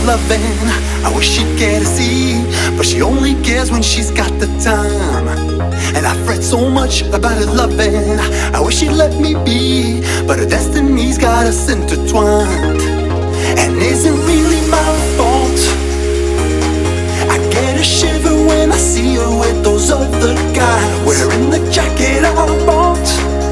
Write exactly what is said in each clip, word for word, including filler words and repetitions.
loving. I wish she'd get to see, but she only cares when she's got the time. And I fret so much about her loving. I wish she'd let me be, but her destiny's got us intertwined. And is it really my fault? I get a shiver when I see her with those other guys, wearing the jacket I bought.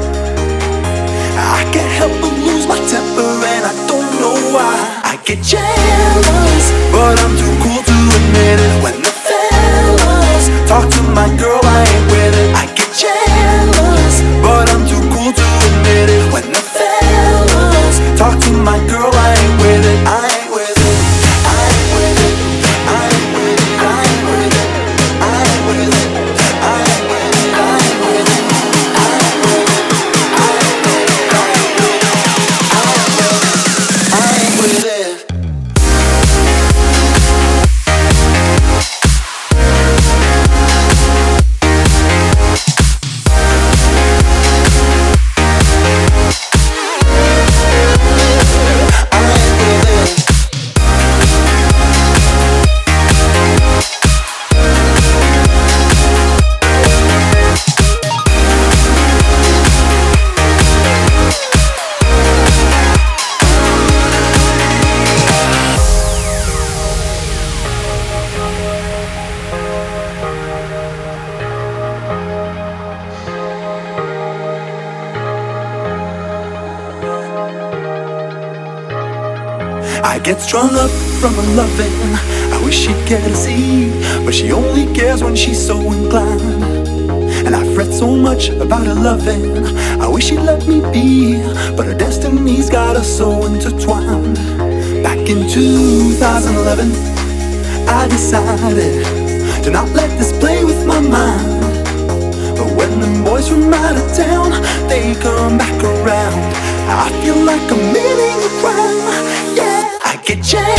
I can't help but lose my temper and I don't know why. I get jealous, but I'm too cool to admit it. When the fellas talk to my girl, I ain't with it. I get jealous, but I'm too cool to admit it. When the fellas talk to my girl, I ain't with it. I ain't with it. I ain't with it. I ain't with it. I ain't with it. I ain't with it. I ain't with it. I ain't with it. I ain't with it. I ain't with it. I ain't with it. I ain't with it. I get strung up from her loving. I wish she'd get to see, but she only cares when she's so inclined. And I fret so much about her loving. I wish she'd let me be, but her destiny's got us so intertwined. Back in two thousand eleven, I decided to not let this play with my mind. But when the boys from out of town, they come back around, I feel like committing a crime. Yeah, I get jealous,